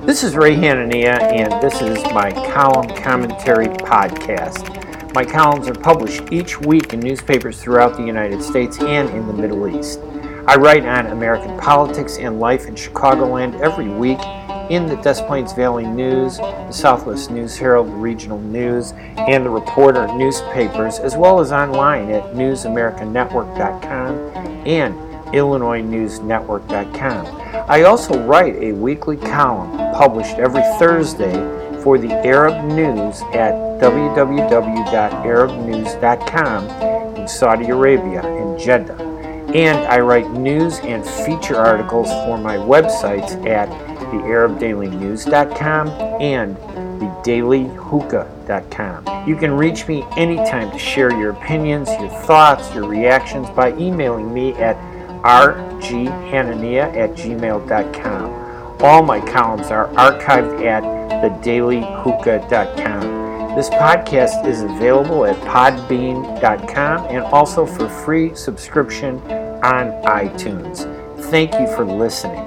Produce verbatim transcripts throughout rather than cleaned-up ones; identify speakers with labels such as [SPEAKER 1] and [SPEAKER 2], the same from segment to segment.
[SPEAKER 1] This is Ray Hanania, and this is my column commentary podcast. My columns are published each week in newspapers throughout the United States and in the Middle East. I write on American politics and life in Chicagoland every week in the Des Plaines Valley News, the Southwest News Herald, the Regional News, and the Reporter newspapers, as well as online at news american network dot com and illinois news network dot com. I also write a weekly column published every Thursday for the Arab News at w w w dot arab news dot com in Saudi Arabia and Jeddah. And I write news and feature articles for my websites at the arab daily news dot com and the daily hookah dot com. You can reach me anytime to share your opinions, your thoughts, your reactions by emailing me at r g hanania at gmail dot com. All my columns are archived at the daily hookah dot com. This podcast is available at podbean dot com and also for free subscription on iTunes. Thank you for listening.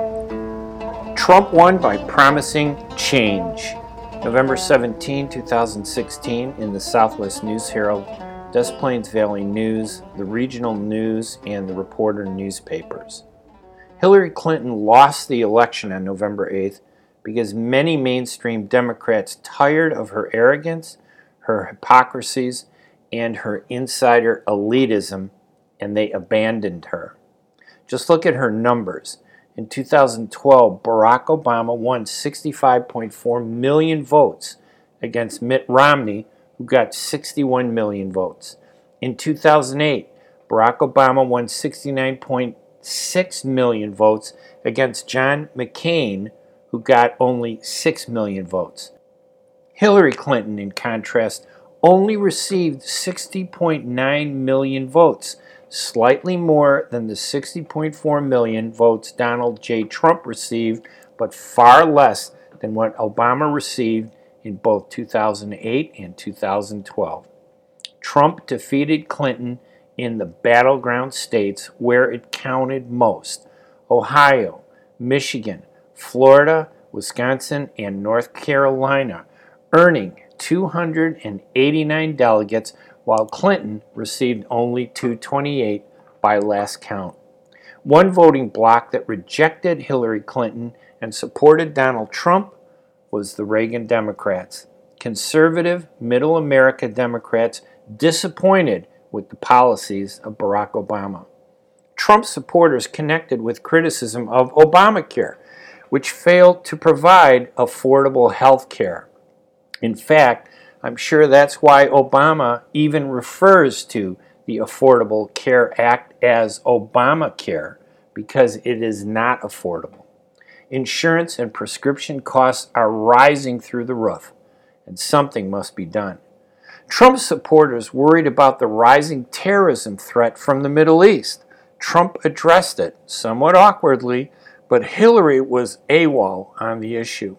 [SPEAKER 1] Trump won by promising change. November seventeenth, twenty sixteen, in the Southwest News Herald, Des Plaines Valley News, the Regional News, and the Reporter newspapers. Hillary Clinton lost the election on November eighth because many mainstream Democrats tired of her arrogance, her hypocrisies, and her insider elitism, and they abandoned her. Just look at her numbers. In two thousand twelve, Barack Obama won sixty-five point four million votes against Mitt Romney, who got sixty-one million votes. In two thousand eight, Barack Obama won sixty-nine point six million votes against John McCain, who got only six million votes. Hillary Clinton, in contrast, only received sixty point nine million votes, slightly more than the sixty point four million votes Donald J. Trump received, but far less than what Obama received in both two thousand eight and two thousand twelve. Trump defeated Clinton in the battleground states where it counted most: Ohio, Michigan, Florida, Wisconsin, and North Carolina, earning two hundred eighty-nine delegates, while Clinton received only two hundred twenty-eight by last count. One voting bloc that rejected Hillary Clinton and supported Donald Trump was the Reagan Democrats. Conservative, middle America Democrats disappointed with the policies of Barack Obama. Trump supporters connected with criticism of Obamacare, which failed to provide affordable health care. In fact, I'm sure that's why Obama even refers to the Affordable Care Act as Obamacare, because it is not affordable. Insurance and prescription costs are rising through the roof, and something must be done. Trump supporters worried about the rising terrorism threat from the Middle East. Trump addressed it, somewhat awkwardly, but Hillary was AWOL on the issue.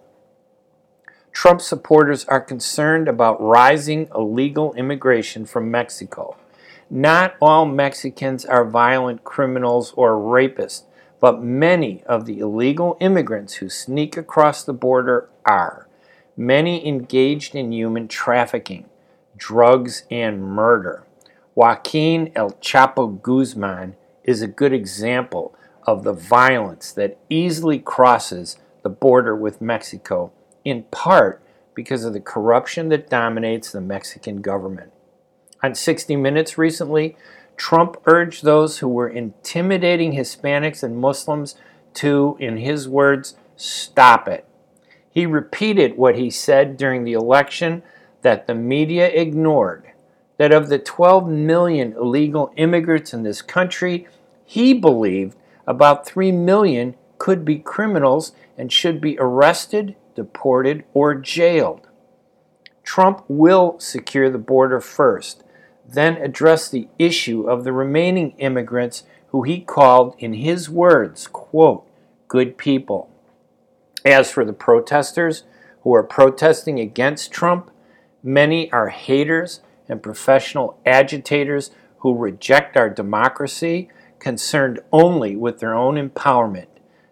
[SPEAKER 1] Trump supporters are concerned about rising illegal immigration from Mexico. Not all Mexicans are violent criminals or rapists, but many of the illegal immigrants who sneak across the border are. Many engaged in human trafficking, drugs, and murder. Joaquin El Chapo Guzman is a good example of the violence that easily crosses the border with Mexico, in part because of the corruption that dominates the Mexican government. On sixty minutes recently, Trump urged those who were intimidating Hispanics and Muslims to, in his words, stop it. He repeated what he said during the election that the media ignored, that of the twelve million illegal immigrants in this country, he believed about three million could be criminals and should be arrested, deported, or jailed. Trump will secure the border first, then address the issue of the remaining immigrants who he called, in his words, quote, good people. As for the protesters who are protesting against Trump, many are haters and professional agitators who reject our democracy, concerned only with their own empowerment.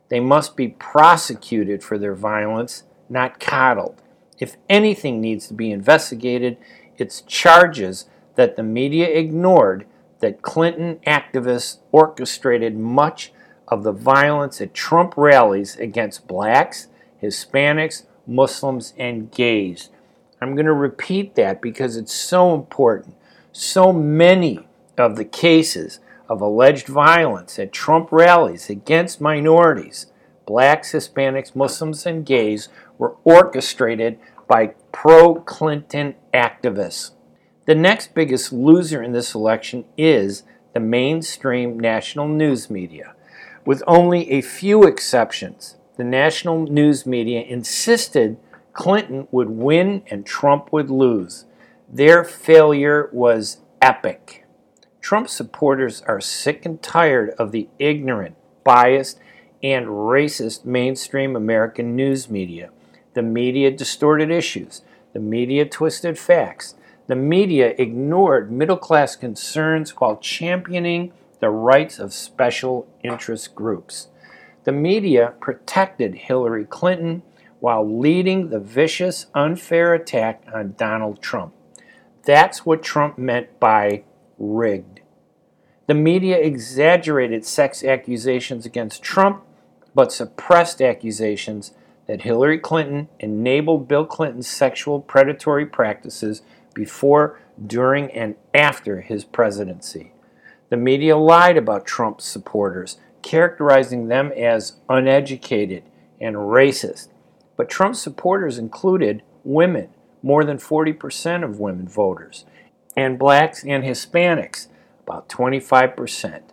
[SPEAKER 1] They must be prosecuted for their violence, not coddled. If anything needs to be investigated, it's charges that the media ignored that Clinton activists orchestrated much of the violence at Trump rallies against blacks, Hispanics, Muslims, and gays. I'm going to repeat that because it's so important. So many of the cases of alleged violence at Trump rallies against minorities, blacks, Hispanics, Muslims, and gays, were orchestrated by pro-Clinton activists. The next biggest loser in this election is the mainstream national news media. With only a few exceptions, the national news media insisted Clinton would win and Trump would lose. Their failure was epic. Trump supporters are sick and tired of the ignorant, biased, and racist mainstream American news media. The media distorted issues. The media twisted facts. The media ignored middle-class concerns while championing the rights of special interest groups. The media protected Hillary Clinton while leading the vicious, unfair attack on Donald Trump. That's what Trump meant by rigged. The media exaggerated sex accusations against Trump, but suppressed accusations that Hillary Clinton enabled Bill Clinton's sexual predatory practices before, during, and after his presidency. The media lied about Trump's supporters, characterizing them as uneducated and racist. But Trump's supporters included women, more than forty percent of women voters, and blacks and Hispanics, about twenty-five percent.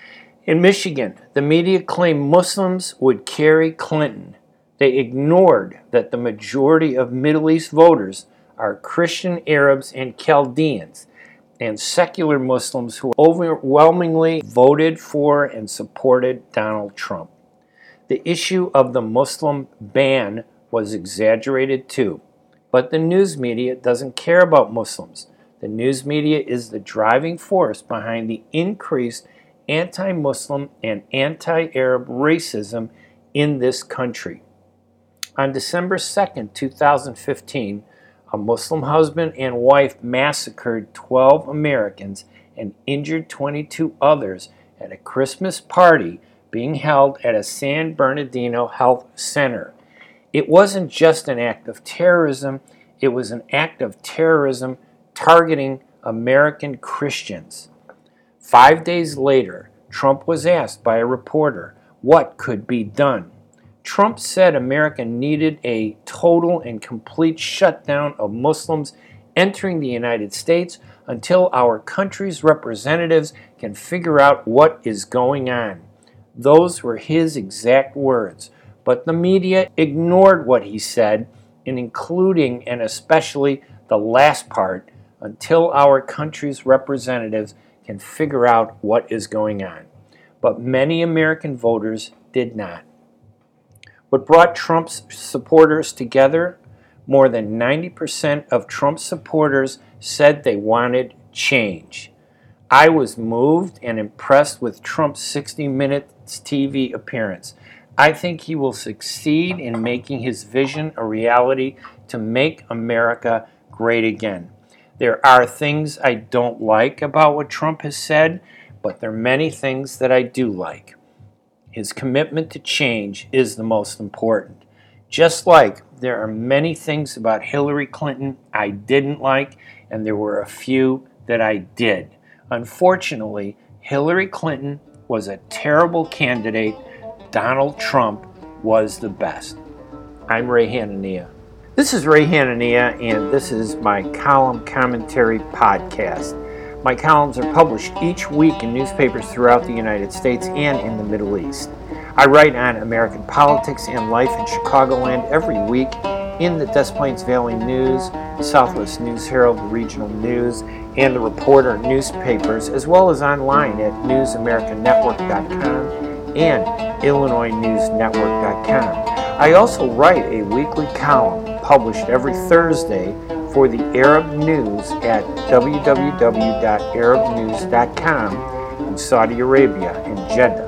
[SPEAKER 1] In Michigan, the media claimed Muslims would carry Clinton. They ignored that the majority of Middle East voters are Christian Arabs and Chaldeans, and secular Muslims who overwhelmingly voted for and supported Donald Trump. The issue of the Muslim ban was exaggerated too, but the news media doesn't care about Muslims. The news media is the driving force behind the increased anti-Muslim and anti-Arab racism in this country. On December second, two thousand fifteen, a Muslim husband and wife massacred twelve Americans and injured twenty-two others at a Christmas party being held at a San Bernardino health center. It wasn't just an act of terrorism, it was an act of terrorism targeting American Christians. Five days later, Trump was asked by a reporter what could be done. Trump said America needed a total and complete shutdown of Muslims entering the United States until our country's representatives can figure out what is going on. Those were his exact words, but the media ignored what he said, and including and especially the last part, until our country's representatives can figure out what is going on. But many American voters did not. What brought Trump's supporters together? More than ninety percent of Trump's supporters said they wanted change. I was moved and impressed with Trump's sixty minutes T V appearance. I think he will succeed in making his vision a reality to make America great again. There are things I don't like about what Trump has said, but there are many things that I do like. His commitment to change is the most important. Just like there are many things about Hillary Clinton I didn't like, and there were a few that I did. Unfortunately, Hillary Clinton was a terrible candidate. Donald Trump was the best. I'm Ray Hanania. This is Ray Hanania, and this is my column commentary podcast. My columns are published each week in newspapers throughout the United States and in the Middle East. I write on American politics and life in Chicagoland every week in the Des Plaines Valley News, the Southwest News Herald, the Regional News, and the Reporter newspapers, as well as online at news american network dot com and illinois news network dot com. I also write a weekly column published every Thursday for the Arab News at w w w dot arab news dot com in Saudi Arabia and Jeddah.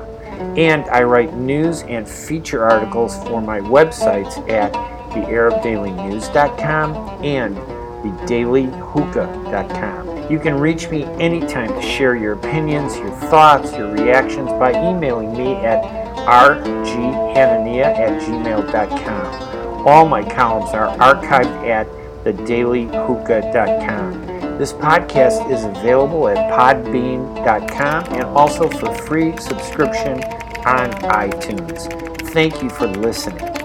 [SPEAKER 1] And I write news and feature articles for my websites at the arab daily news dot com and the daily hookah dot com. You can reach me anytime to share your opinions, your thoughts, your reactions by emailing me at r g hanania at gmail dot com. All my columns are archived at the daily hookah dot com. This podcast is available at podbean dot com and also for free subscription on iTunes. Thank you for listening.